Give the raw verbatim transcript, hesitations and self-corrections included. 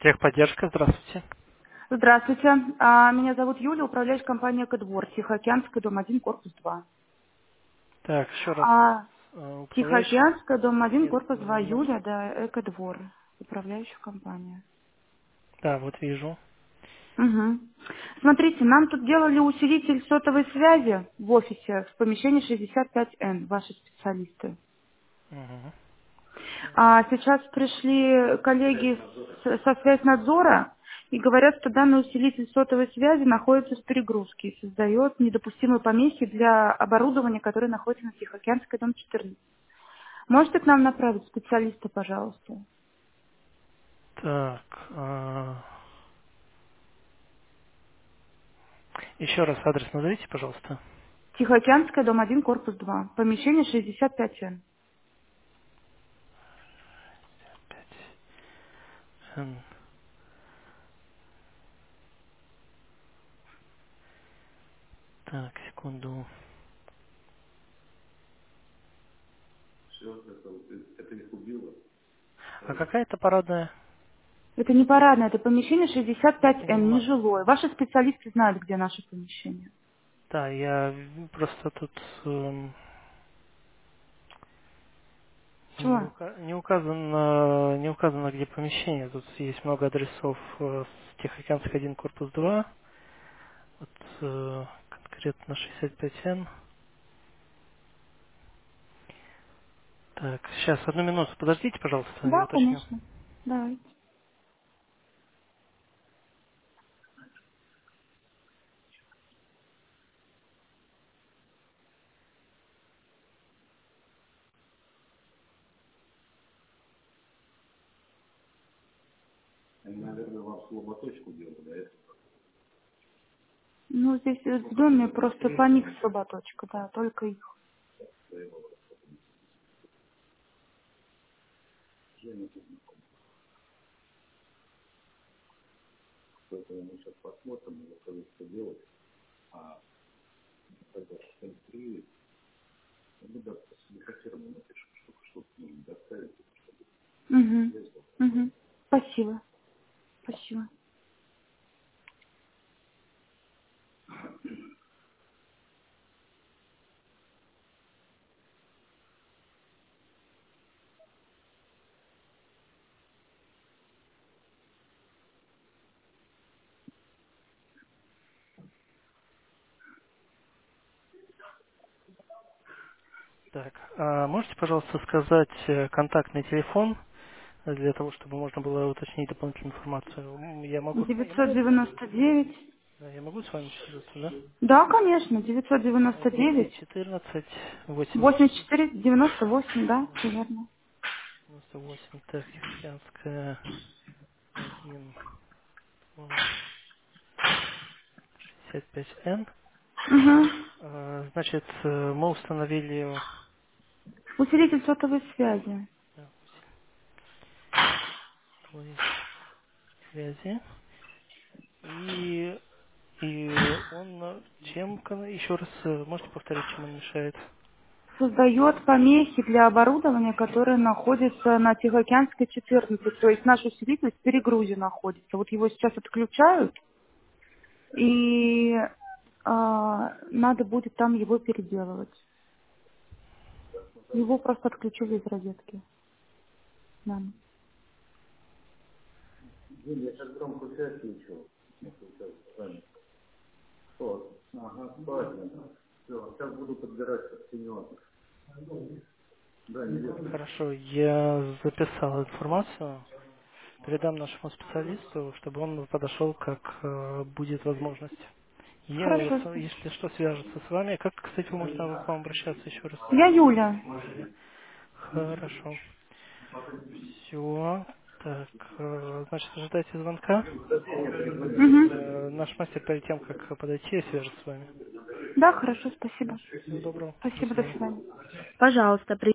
Техподдержка, здравствуйте. Здравствуйте. А, Меня зовут Юля, управляющая компания «Кодвор», Тихоокеанская, дом один, корпус два. Так, еще раз. А, э, Управляющий? Тихоокеанская, дом один, Нет, корпус два, нет. Юля, да, «Экодвор», управляющая компания. Да, вот вижу. Угу. Смотрите, нам тут делали усилитель сотовой связи в офисе в помещении шестьдесят пять эн, ваши специалисты. Угу. А сейчас пришли коллеги с- со связьнадзора и говорят, что данный усилитель сотовой связи находится в перегрузке и создает недопустимые помехи для оборудования, которое находится на Тихоокеанской, дом четырнадцать. Можете к нам направить специалиста, пожалуйста? Так, а, еще раз адрес назовите, пожалуйста. Тихоокеанская, дом один, корпус два. Помещение шестьдесят пять эн. Пять. М, Так, секунду. А какая это парадная? Это не парадное, это помещение шестьдесят пять эн, Понимаю. нежилое. Ваши специалисты знают, где наше помещение. Да, я просто тут эм, не, Чего? ука- не указано, не указано, где помещение. Тут есть много адресов. э, с Тихоокеанский один, корпус два. Вот, э, конкретно шестьдесят пять эн. Так, сейчас, одну минуту, подождите, пожалуйста, я Да, уточню. конечно. Давайте. Ну, здесь э, в доме просто по них слаботочка, да, только их. Угу. Угу. Спасибо. Спасибо. Так, а можете, пожалуйста, сказать э, контактный телефон для того, чтобы можно было уточнить дополнительную информацию? М, Я могу, с- я девятьсот могу, девяносто девять. да, я могу с вами связаться, да? Да, конечно, девятьсот девяносто двести девять. четырнадцать восемьдесят восемьдесят четыре девяносто восемь, да, примерно. девяносто восемь, так, Тихоокеанская один, два, шестьдесят пять эн. Угу. А, Значит, э, мы установили Усилитель сотовой связи. э, усилитель связи. И, и он э, чем, кон- еще раз, э, можете повторить, чем он мешает? Создает помехи для оборудования, которое находится на Тихоокеанской четырнадцать. То есть наш усилитель в перегрузе находится. Вот его сейчас отключают, и а, надо будет там его переделывать. Его просто отключили из розетки. Да. Хорошо, я записал информацию, передам нашему специалисту, чтобы он подошел, как э, будет возможность. Я, Хорошо. с- если что, свяжется с вами. Как, кстати, можно к вам обращаться еще раз? Я Юля. Юля. Хорошо. Все. Так, э, значит, ожидайте звонка. Мгм. Э, Наш мастер перед тем, как подойти, свяжется с вами. Да, хорошо, спасибо. Всего доброго. До Спасибо, до свидания. свидания. Пожалуйста, при